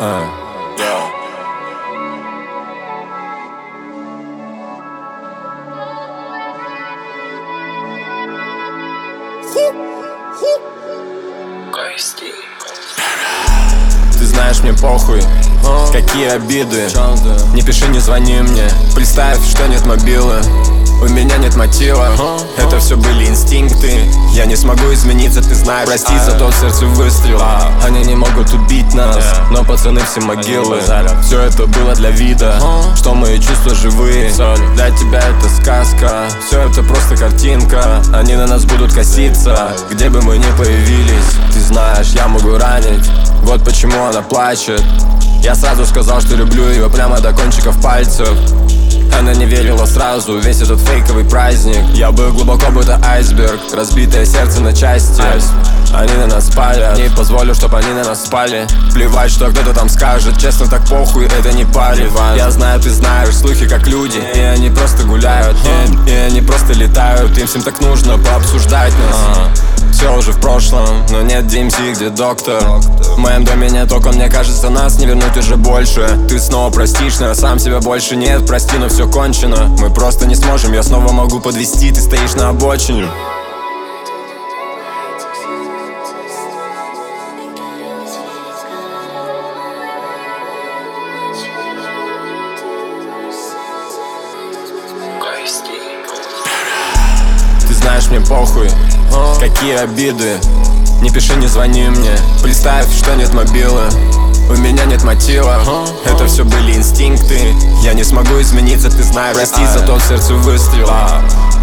Ты знаешь, мне похуй, какие обиды. Не пиши, не звони мне. Представь, что нет мобилы. У меня нет мотива. Это все были инстинкты. Я не смогу измениться, ты знаешь. Прости за тот сердце выстрел. Они не могут убить нас, но пацаны все могилы. Все это было для вида, что мои чувства живые. Для тебя это сказка, все это просто картинка. Они на нас будут коситься, где бы мы ни появились. Ты знаешь, я могу ранить. Вот почему она плачет. Я сразу сказал, что люблю ее прямо до кончиков пальцев. Она не верила сразу, весь этот фейковый праздник. Я был глубоко, будто айсберг, разбитое сердце на части. Они на нас палят, не позволю, чтоб они на нас спали. Плевать, что кто-то там скажет, честно, так похуй, это не парит. Я знаю, ты знаешь, слухи как люди, и они просто гуляют, и они просто летают. Им всем так нужно пообсуждать нас. Все уже в прошлом, но нет DMZ, где доктор. В моем доме нет окон, мне кажется, нас не вернуть уже больше. Ты снова простишь, но я сам себя больше нет. Прости, но все кончено, мы просто не сможем. Я снова могу подвести, ты стоишь на обочине. Ты знаешь, мне похуй, какие обиды. Не пиши, не звони мне. Представь, что нет мобилы. У меня нет мотива. Это все были инстинкты. Я не смогу измениться, ты знаешь. Прости за тот сердце выстрел.